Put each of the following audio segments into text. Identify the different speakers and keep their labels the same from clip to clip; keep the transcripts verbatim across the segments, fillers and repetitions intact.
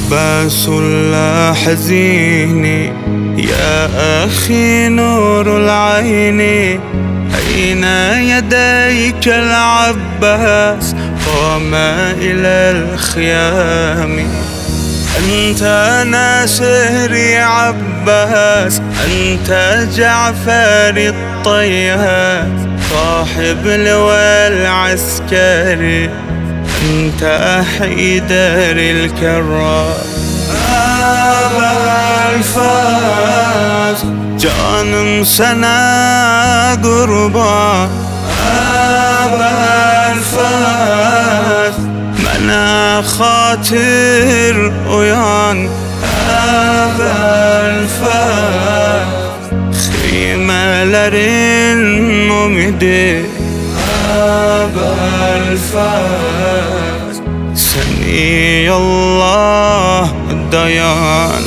Speaker 1: عباس الله حزيني يا أخي نور العين، أين يديك العباس قام إلى الخيام. أنت ناصري عباس، أنت جعفر الطيار صاحب لواء العسكري، أنت حيدر الكرار. أبا الفاس canım sana kurban. Abel Fas bana hatır uyan. Abel Fas Xeymelerin umidi. Abel Fas seni Allah dayan.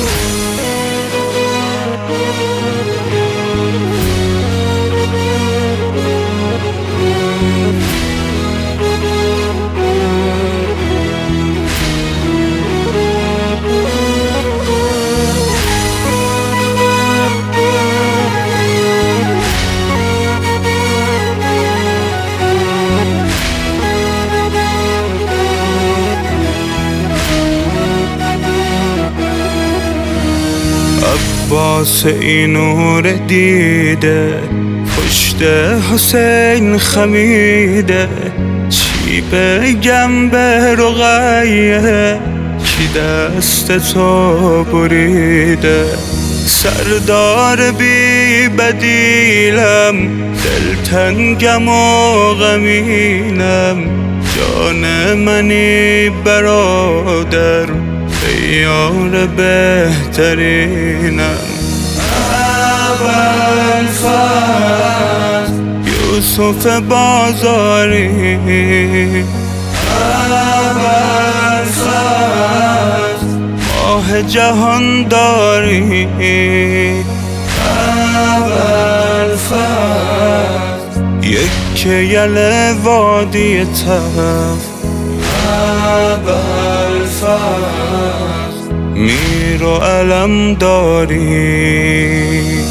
Speaker 1: عباس ای نور دیده پشت حسین خمیده، چی بگم به رقیه کی دست تو بریده. سردار بی بدیلم دلتنگم و غمینم، جان منی برادر یار بهترینم. ابوالفضل یوسف بازاری، ابوالفضل ماه جهان داری، ابوالفضل یک یل وادی تف، ابوالفضل میر و علم داری.